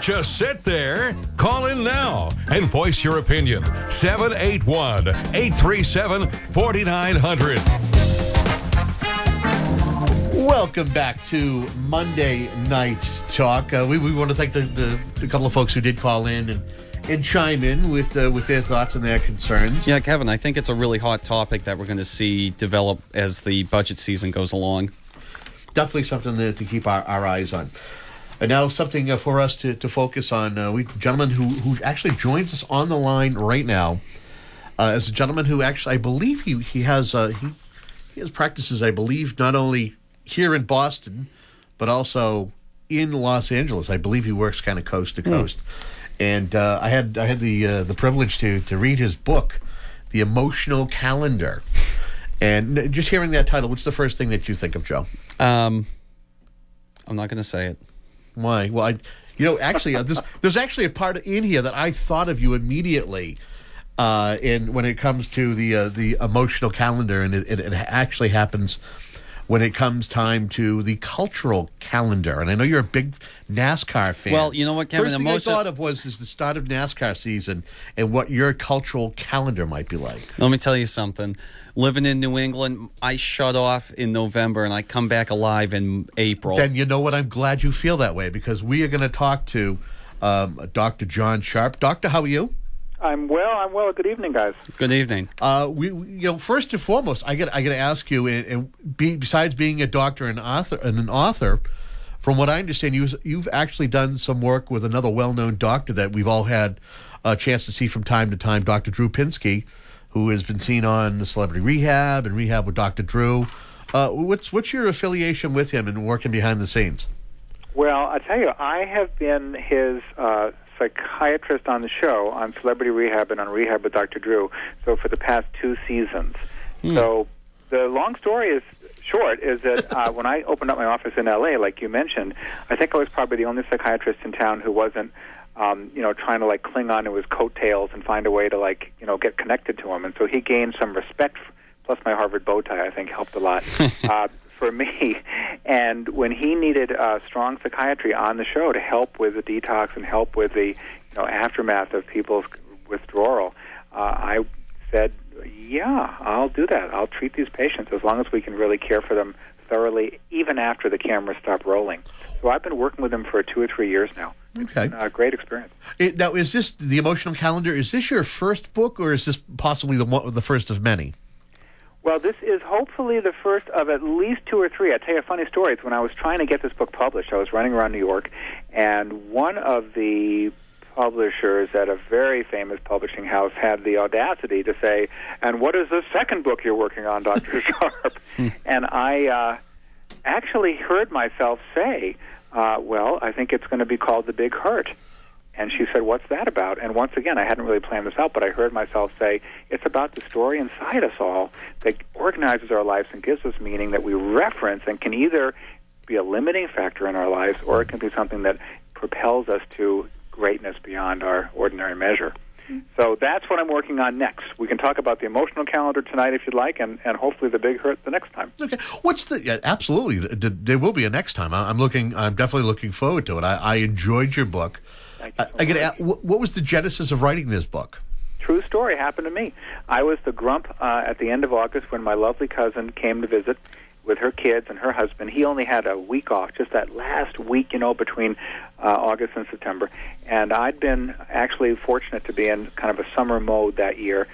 just sit there. Call in now and voice your opinion. 781-837-4900. Welcome back to Monday Night Talk. We want to thank the couple of folks who did call in and chime in with their thoughts and their concerns. Yeah, Kevin, I think it's a really hot topic that we're going to see develop as the budget season goes along. Definitely something to keep our eyes on. And now something for us to focus on. We the gentleman who actually joins us on the line right now is a gentleman who actually, I believe he has practices, I believe, not only here in Boston, but also in Los Angeles. I believe he works kind of coast to coast. And I had the privilege to read his book, The Emotional Calendar. And just hearing that title, what's the first thing that you think of, Joe? I'm not going to say it. Why? Well, actually, there's actually a part in here that I thought of you immediately. When it comes to the emotional calendar, and it actually happens when it comes time to the cultural calendar. And I know you're a big NASCAR fan. Well, you know what, Kevin? First thing I thought of was the start of NASCAR season and what your cultural calendar might be like. Let me tell you something. Living in New England, I shut off in November and I come back alive in April. Then you know what? I'm glad you feel that way, because we are going to talk to Dr. John Sharp. Doctor, how are you? I'm well. Good evening, guys. Good evening. We first and foremost, I got to ask you, besides being a doctor and an author, from what I understand, you've actually done some work with another well-known doctor that we've all had a chance to see from time to time, Dr. Drew Pinsky, who has been seen on the Celebrity Rehab and Rehab with Dr. Drew. What's your affiliation with him and working behind the scenes? Well, I tell you, I have been his psychiatrist on the show on Celebrity Rehab and on Rehab with Dr. Drew, so for the past 2 seasons. So the long story is short is that when I opened up my office in L.A., like you mentioned, I think I was probably the only psychiatrist in town who wasn't trying to cling on to his coattails and find a way to get connected to him. And so he gained some respect, plus my Harvard bow tie, I think, helped a lot for me. And when he needed strong psychiatry on the show to help with the detox and help with the aftermath of people's withdrawal, I said, yeah, I'll do that. I'll treat these patients as long as we can really care for them thoroughly, even after the cameras stop rolling. So I've been working with him for 2 or 3 years now. Okay. It's been a great experience. Now, is this The Emotional Calendar? Is this your first book, or is this possibly the first of many? Well, this is hopefully the first of at least 2 or 3. I'll tell you a funny story. It's when I was trying to get this book published, I was running around New York, and one of the publishers at a very famous publishing house had the audacity to say, "And what is the second book you're working on, Dr. Sharp?" And I actually heard myself say, well, I think it's going to be called The Big Hurt. And she said, what's that about? And once again, I hadn't really planned this out, but I heard myself say, it's about the story inside us all that organizes our lives and gives us meaning that we reference and can either be a limiting factor in our lives, or it can be something that propels us to greatness beyond our ordinary measure. So that's what I'm working on next. We can talk about The Emotional Calendar tonight if you'd like, and hopefully The Big Hurt the next time. Okay. Absolutely. There will be a next time. I'm definitely looking forward to it. I enjoyed your book. Thank you. What was the genesis of writing this book? True story happened to me. I was the grump at the end of August when my lovely cousin came to visit with her kids and her husband. He only had a week off, just that last week, between August and September. And I'd been actually fortunate to be in kind of a summer mode that year,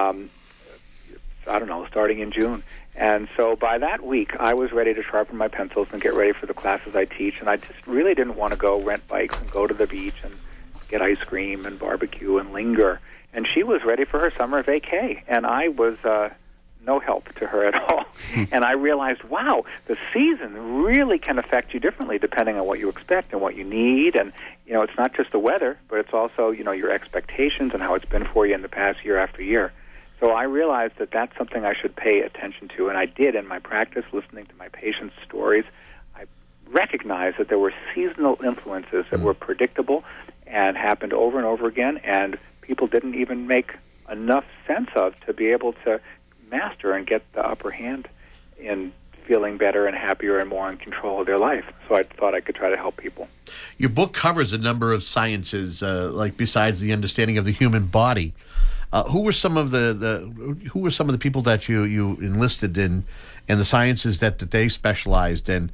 starting in June. And so by that week, I was ready to sharpen my pencils and get ready for the classes I teach. And I just really didn't want to go rent bikes and go to the beach and get ice cream and barbecue and linger. And she was ready for her summer vacay. And I was no help to her at all. And I realized, wow, the season really can affect you differently depending on what you expect and what you need. And, it's not just the weather, but it's also, your expectations and how it's been for you in the past year after year. So I realized that that's something I should pay attention to, and I did in my practice, listening to my patients' stories. I recognized that there were seasonal influences that were predictable and happened over and over again, and people didn't even make enough sense of to be able to master and get the upper hand in feeling better and happier and more in control of their life. So I thought I could try to help people. Your book covers a number of sciences, like besides the understanding of the human body. Who were some of the people that you enlisted in the sciences that they specialized in?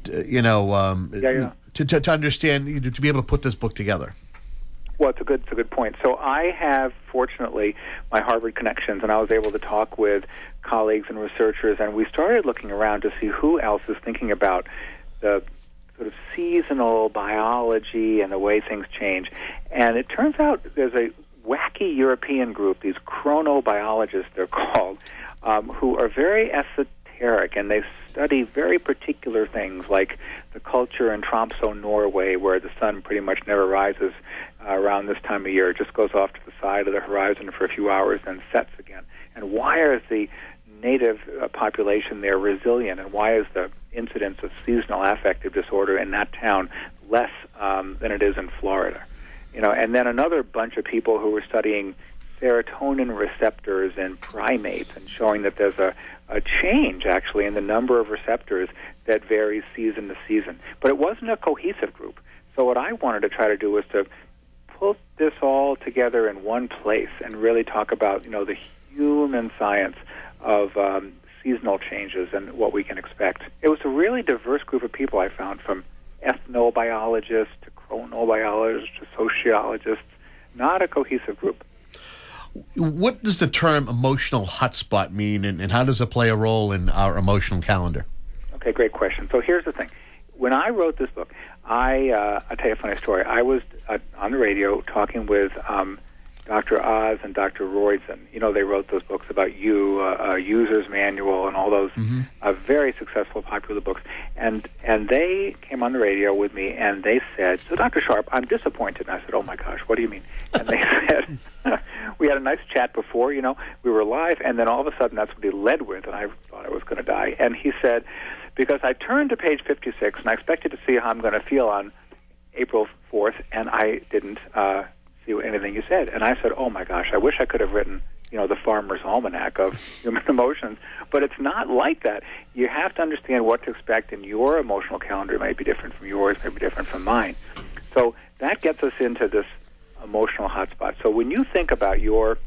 To understand, to be able to put this book together. Well, it's a good point. So I have, fortunately, my Harvard connections, and I was able to talk with colleagues and researchers, and we started looking around to see who else is thinking about the sort of seasonal biology and the way things change. And it turns out there's a wacky European group, these chronobiologists they're called, who are very esoteric, and they study very particular things like the culture in Tromsø, Norway, where the sun pretty much never rises around this time of year. It just goes off to the side of the horizon for a few hours and sets again. And why is the native population there resilient, and why is the incidence of seasonal affective disorder in that town less than it is in Florida? And then another bunch of people who were studying serotonin receptors in primates and showing that there's a change, actually, in the number of receptors that varies season to season. But it wasn't a cohesive group. So what I wanted to try to do was to put this all together in one place and really talk about, the human science of seasonal changes and what we can expect. It was a really diverse group of people I found, from ethnobiologists to chronobiologists to sociologists, not a cohesive group. What does the term emotional hotspot mean, and how does it play a role in our emotional calendar? Okay, great question. So here's the thing. When I wrote this book, I'll tell you a funny story. I was on the radio talking with Dr. Oz and Dr. Roydson. They wrote those books about User's Manual and all those very successful, popular books. And they came on the radio with me, and they said, "So, Dr. Sharp, I'm disappointed." And I said, "Oh, my gosh, what do you mean?" And they said, "We had a nice chat before, we were live, and then all of a sudden that's what he led with, and I thought I was going to die." And he said, "Because I turned to page 56, and I expected to see how I'm going to feel on April 4th, and I didn't see anything you said." And I said, "Oh, my gosh, I wish I could have written, the Farmer's Almanac of human emotions." But it's not like that. You have to understand what to expect, and your emotional calendar may be different from yours, may be different from mine. So that gets us into this emotional hotspot. So when you think about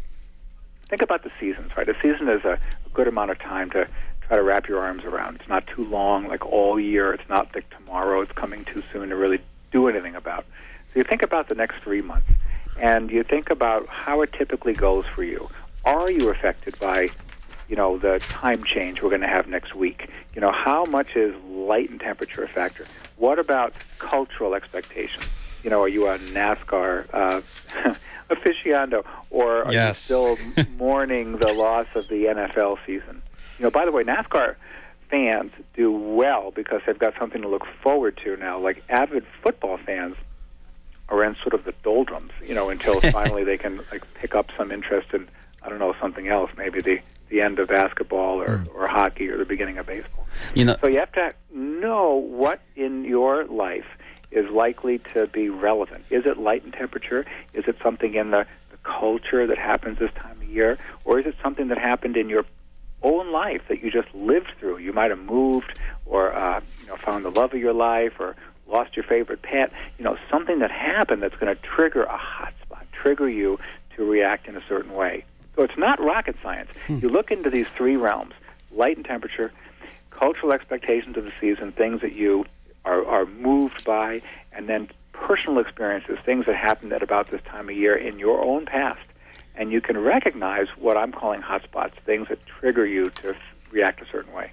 the seasons, right? A season is a good amount of time to try to wrap your arms around. It's not too long, like all year. It's not like tomorrow. It's coming too soon to really do anything about. So you think about the next 3 months, and you think about how it typically goes for you. Are you affected by, the time change we're going to have next week? How much is light and temperature a factor? What about cultural expectations? Are you a NASCAR aficionado, or are you still mourning the loss of the NFL season? By the way, NASCAR fans do well because they've got something to look forward to now. Like avid football fans are in sort of the doldrums, until finally they can pick up some interest in, something else, maybe the end of basketball or hockey or the beginning of baseball. So you have to know what in your life is likely to be relevant. Is it light and temperature? Is it something in the culture that happens this time of year? Or is it something that happened in your own life that you just lived through? You might have moved or found the love of your life or lost your favorite pet. Something that happened that's going to trigger a hot spot, trigger you to react in a certain way. So it's not rocket science. You look into these three realms: light and temperature, cultural expectations of the season, things that you are moved by, and then personal experiences, things that happened at about this time of year in your own past. And you can recognize what I'm calling hotspots, things that trigger you to react a certain way.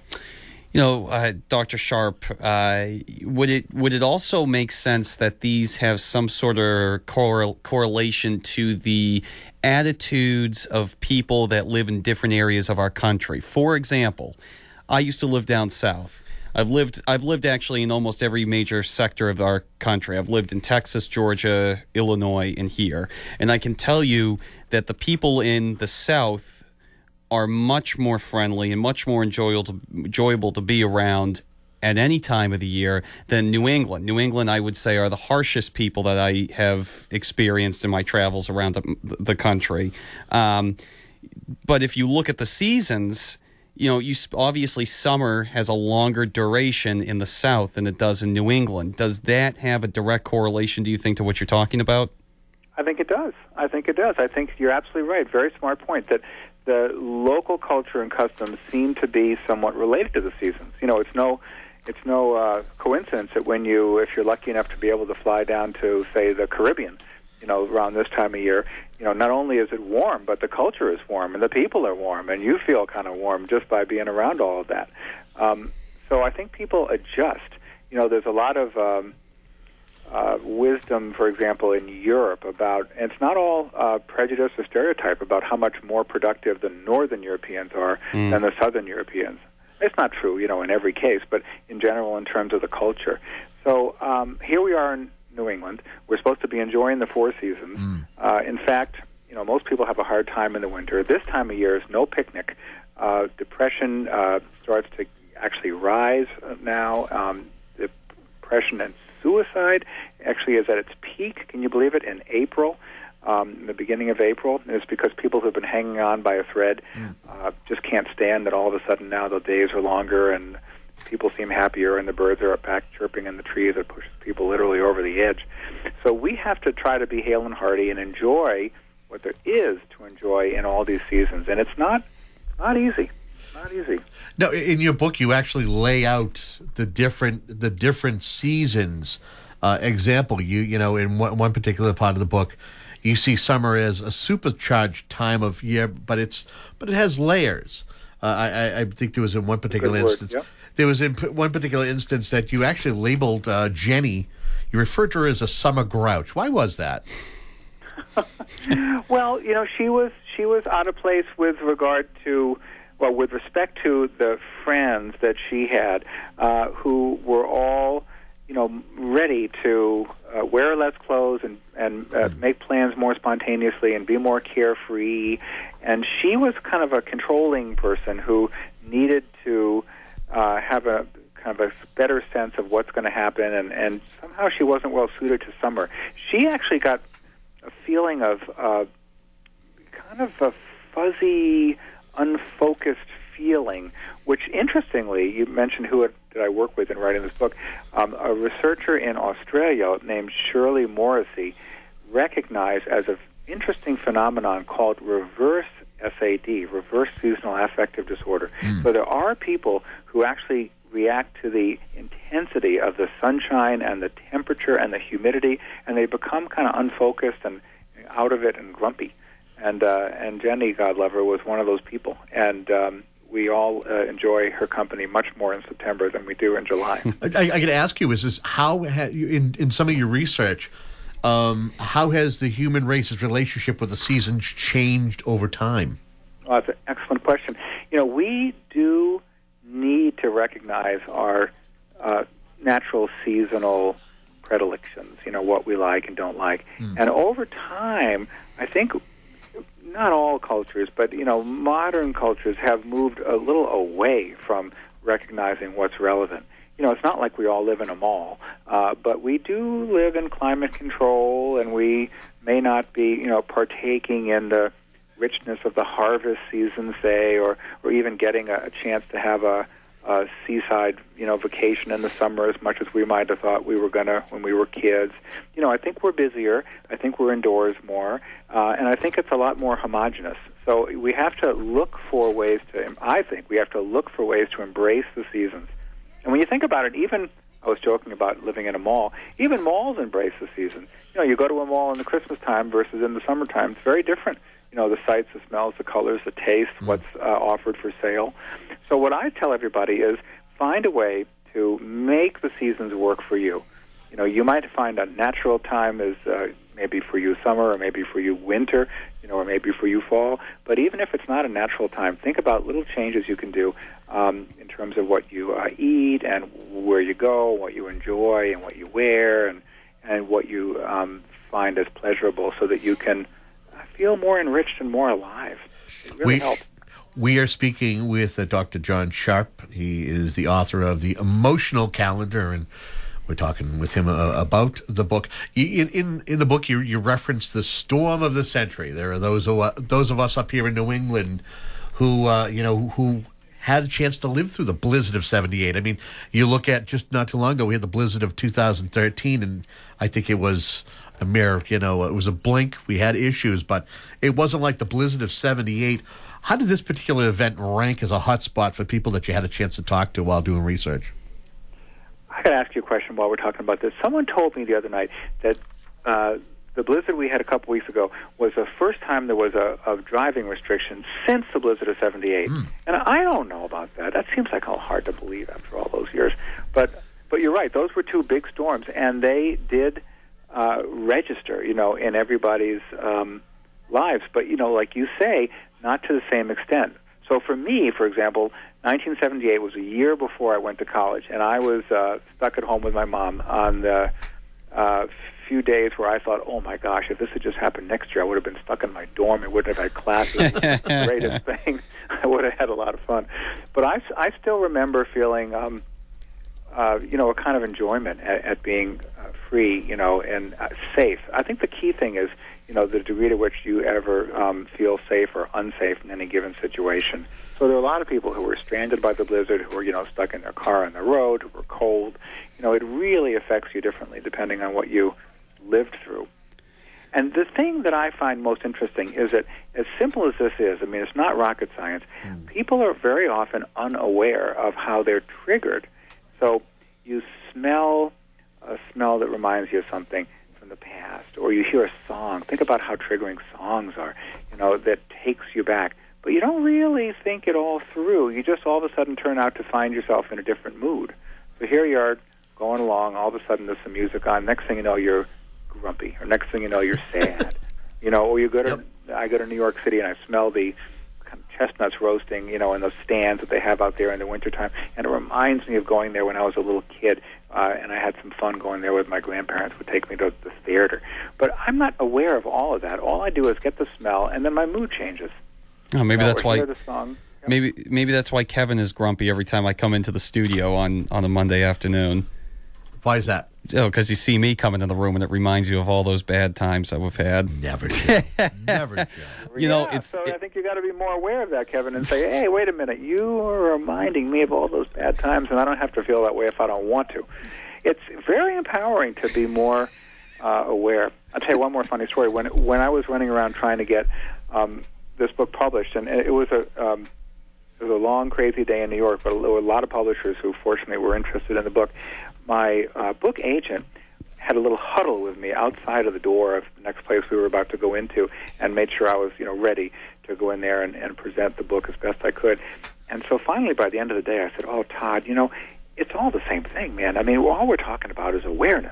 Dr. Sharp, would it also make sense that these have some sort of correlation to the attitudes of people that live in different areas of our country? For example, I used to live down south. I've lived actually in almost every major sector of our country. I've lived in Texas, Georgia, Illinois, and here. And I can tell you that the people in the South are much more friendly and much more enjoyable to be around at any time of the year than New England. New England, I would say, are the harshest people that I have experienced in my travels around the country. But if you look at the seasons, obviously summer has a longer duration in the South than it does in New England. Does that have a direct correlation, do you think, to what you're talking about? I think it does. I think you're absolutely right. Very smart point that the local culture and customs seem to be somewhat related to the seasons. It's no coincidence that if you're lucky enough to be able to fly down to, say, the Caribbean, around this time of year, not only is it warm, but the culture is warm and the people are warm, and you feel kind of warm just by being around all of that. So I think people adjust. There's a lot of wisdom, for example, in Europe about, and it's not all prejudice or stereotype about how much more productive the Northern Europeans are than the Southern Europeans. It's not true, in every case, but in general, in terms of the culture. So here we are in New England. We're supposed to be enjoying the four seasons. In fact, most people have a hard time in the winter. This time of year is no picnic. Depression starts to actually rise now. Depression and suicide actually is at its peak. Can you believe it? In April. In the beginning of April, and it's because people who've been hanging on by a thread just can't stand that all of a sudden now the days are longer and people seem happier and the birds are back chirping in the trees. It pushes people literally over the edge. So we have to try to be hale and hearty and enjoy what there is to enjoy in all these seasons, and it's not easy. Not easy. No, in your book, you actually lay out the different seasons. Example, in one particular part of the book, you see summer as a supercharged time of year, but it has layers. I think there was in one particular instance. Yep. There was in one particular instance that you actually labeled Jenny. You referred to her as a summer grouch. Why was that? Well, she was out of place with respect to the friends that she had, who were all, ready to wear less clothes and make plans more spontaneously and be more carefree. And she was kind of a controlling person who needed to have a kind of a better sense of what's going to happen, and somehow she wasn't well suited to summer. She actually got a feeling of kind of a fuzzy, unfocused feeling, which interestingly, you mentioned who did I work with in writing this book. A researcher in Australia named Shirley Morrissey recognized as an interesting phenomenon called reverse SAD, reverse seasonal affective disorder. So there are people who actually react to the intensity of the sunshine and the temperature and the humidity, and they become kind of unfocused and out of it and grumpy. And Jenny, God love her, was one of those people. And we all enjoy her company much more in September than we do in July. I got to ask you, is this how in some of your research, how has the human race's relationship with the seasons changed over time? Well, that's an excellent question. We do need to recognize our natural seasonal predilections, what we like and don't like. And over time, I think not all cultures, but, modern cultures have moved a little away from recognizing what's relevant. It's not like we all live in a mall, but we do live in climate control, and we may not be, partaking in the richness of the harvest season, say, or even getting a chance to have a seaside, vacation in the summer as much as we might have thought we were going to when we were kids. I think we're busier. I think we're indoors more. And I think it's a lot more homogenous. So we have to look for ways to embrace the seasons. And when you think about it, even, I was joking about living in a mall, even malls embrace the season. You go to a mall in the Christmas time versus in the summertime. It's very different. The sights, the smells, the colors, the taste, what's offered for sale. So what I tell everybody is find a way to make the seasons work for you. You might find a natural time is maybe for you summer, or maybe for you winter, or maybe for you fall. But even if it's not a natural time, think about little changes you can do in terms of what you eat and where you go, what you enjoy, and what you wear, and what you find as pleasurable, so that you can feel more enriched and more alive. It really helps. We are speaking with Dr. John Sharp. He is the author of The Emotional Calendar, and we're talking with him about the book. In the book, you reference the storm of the century. There are those of us up here in New England who had a chance to live through the blizzard of 78. I mean, you look at just not too long ago, we had the blizzard of 2013, and I think it was a mere, it was a blink. We had issues, but it wasn't like the blizzard of 78. How did this particular event rank as a hot spot for people that you had a chance to talk to while doing research? I got to ask you a question while we're talking about this. Someone told me the other night that the blizzard we had a couple weeks ago was the first time there was a driving restriction since the blizzard of 78. And I don't know about that. That seems like hard to believe after all those years. But you're right. Those were two big storms, and they did register, in everybody's lives. But, like you say, not to the same extent. So for me, for example, 1978 was a year before I went to college, and I was stuck at home with my mom on the few days where I thought, oh my gosh, if this had just happened next year, I would have been stuck in my dorm. I wouldn't have had classes. It was the greatest thing. I would have had a lot of fun. But I still remember feeling, a kind of enjoyment at being free, and safe. I think the key thing is, the degree to which you ever feel safe or unsafe in any given situation. So there are a lot of people who were stranded by the blizzard, who were, stuck in their car on the road, who were cold. It really affects you differently depending on what you lived through. And the thing that I find most interesting is that, as simple as this is, it's not rocket science, people are very often unaware of how they're triggered. So you smell a smell that reminds you of something from the past, or you hear a song. Think about how triggering songs are, that takes you back. But you don't really think it all through. You just all of a sudden turn out to find yourself in a different mood. So here you are going along, all of a sudden there's some music on. Next thing you know, you're grumpy, or next thing you know, you're sad. Or you go to, I go to New York City and I smell the kind of chestnuts roasting, in those stands that they have out there in the wintertime. And it reminds me of going there when I was a little kid, and I had some fun going there with my grandparents, would take me to the theater. But I'm not aware of all of that. All I do is get the smell, and then my mood changes. Oh, maybe that's why. Hear the song. Maybe that's why Kevin is grumpy every time I come into the studio on a Monday afternoon. Why is that? Oh, because you see me come into the room and it reminds you of all those bad times that we've had. Never, Joe. Never, Joe. I think you got to be more aware of that, Kevin, and say, hey, wait a minute, you are reminding me of all those bad times, and I don't have to feel that way if I don't want to. It's very empowering to be more aware. I'll tell you one more funny story. When I was running around trying to get this book published, and it was a long, crazy day in New York, but there were a lot of publishers who fortunately were interested in the book. My book agent had a little huddle with me outside of the door of the next place we were about to go into, and made sure I was, ready to go in there and present the book as best I could. And so finally, by the end of the day, I said, "Oh, Todd, it's all the same thing, man. All we're talking about is awareness.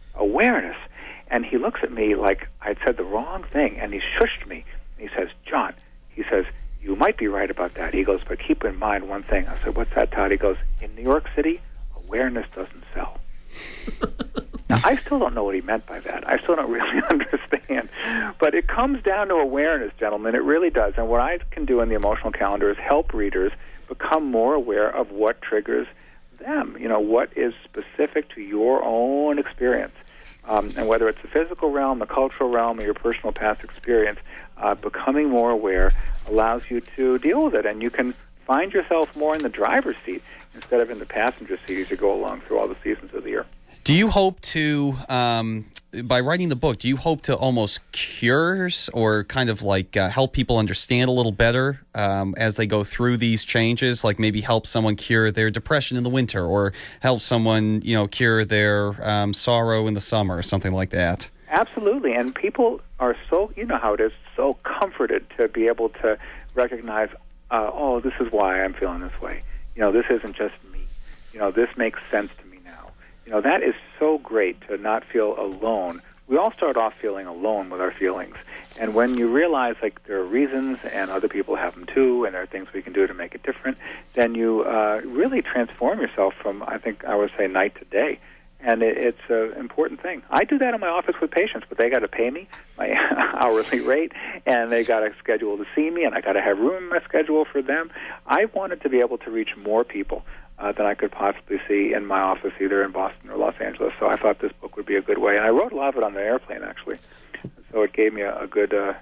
And he looks at me like I'd said the wrong thing, and he shushed me. And he says, "John," he says, "you might be right about that." He goes, "But keep in mind one thing." I said, "What's that, Todd?" He goes, "In New York City, awareness doesn't sell." Now, I still don't know what he meant by that. I still don't really understand. But it comes down to awareness, gentlemen. It really does. And what I can do in the emotional calendar is help readers become more aware of what triggers them, what is specific to your own experience. And whether it's the physical realm, the cultural realm, or your personal past experience, becoming more aware allows you to deal with it. And you can find yourself more in the driver's seat instead of in the passenger seat as you go along through all the seasons of the year. Do you hope to, by writing the book, do you hope to almost cure or kind of like help people understand a little better as they go through these changes? Like maybe help someone cure their depression in the winter, or help someone, cure their sorrow in the summer, or something like that? Absolutely. And people are so, how it is, so comforted to be able to recognize, oh, this is why I'm feeling this way. This isn't just me. This makes sense to me now. That is so great to not feel alone. We all start off feeling alone with our feelings. And when you realize, there are reasons and other people have them too, and there are things we can do to make it different, then you really transform yourself from, I think I would say, night to day. And it's an important thing. I do that in my office with patients, but they got to pay me my hourly rate, and they got to schedule to see me, and I got to have room in my schedule for them. I wanted to be able to reach more people than I could possibly see in my office, either in Boston or Los Angeles. So I thought this book would be a good way, and I wrote a lot of it on the airplane, actually. So it gave me a good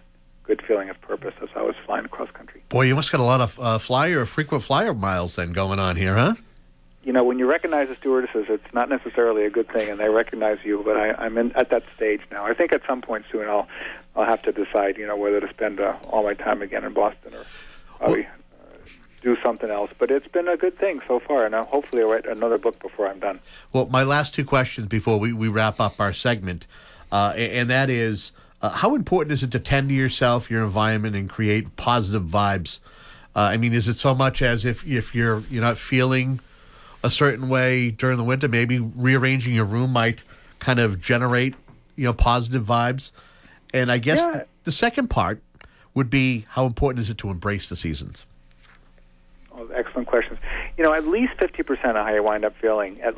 good feeling of purpose as I was flying across country. Boy, you must got a lot of frequent flyer miles then going on here, huh? You know, when you recognize the stewardesses, it's not necessarily a good thing, and they recognize you. But I'm at that stage now. I think at some point soon I'll have to decide, whether to spend all my time again in Boston or probably do something else. But it's been a good thing so far, and hopefully I'll write another book before I'm done. Well, my last two questions before we wrap up our segment, and that is, how important is it to tend to yourself, your environment, and create positive vibes? I mean, is it so much as if you're not feeling a certain way during the winter, maybe rearranging your room might kind of generate, positive vibes? And I guess the second part would be, how important is it to embrace the seasons? Oh, excellent questions. At least 50% of how you wind up feeling, has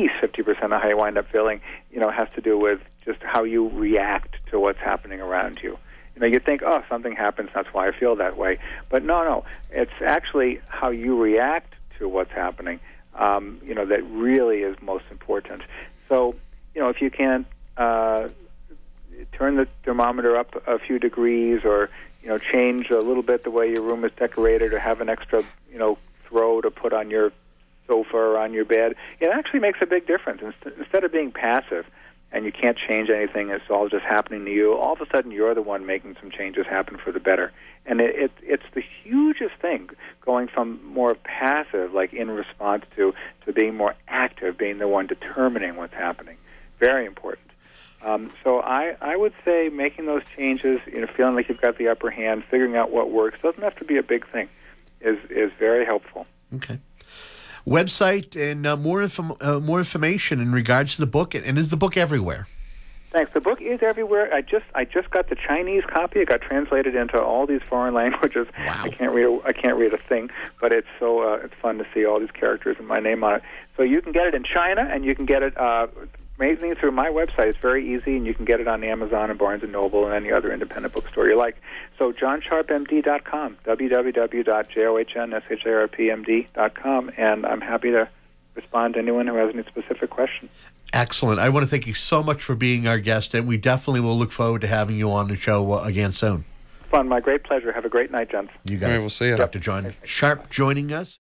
to do with just how you react to what's happening around you. You think, oh, something happens, that's why I feel that way. But no, it's actually how you react to what's happening, that really is most important. So, if you can turn the thermometer up a few degrees, or, change a little bit the way your room is decorated, or have an extra, throw to put on your sofa or on your bed, it actually makes a big difference. Instead of being passive and you can't change anything, it's all just happening to you, all of a sudden you're the one making some changes happen for the better. And it's the hugest thing, going from more passive, like in response to being more active, being the one determining what's happening. Very important. So I would say making those changes, feeling like you've got the upper hand, figuring out what works, doesn't have to be a big thing, is very helpful. Okay. Website and more information in regards to the book, and is the book everywhere? Thanks. The book is everywhere. I just got the Chinese copy. It got translated into all these foreign languages. Wow. I can't read a thing, but it's it's fun to see all these characters and my name on it. So you can get it in China, and you can get it mainly through my website. It's very easy, and you can get it on Amazon and Barnes & Noble and any other independent bookstore you like. So JohnSharpMD.com, www.JOHNSHARPMD.com, and I'm happy to respond to anyone who has any specific questions. Excellent. I want to thank you so much for being our guest, and we definitely will look forward to having you on the show again soon. Fun. My great pleasure. Have a great night, gents. You got it. We'll see you. Dr. John Sharp joining us.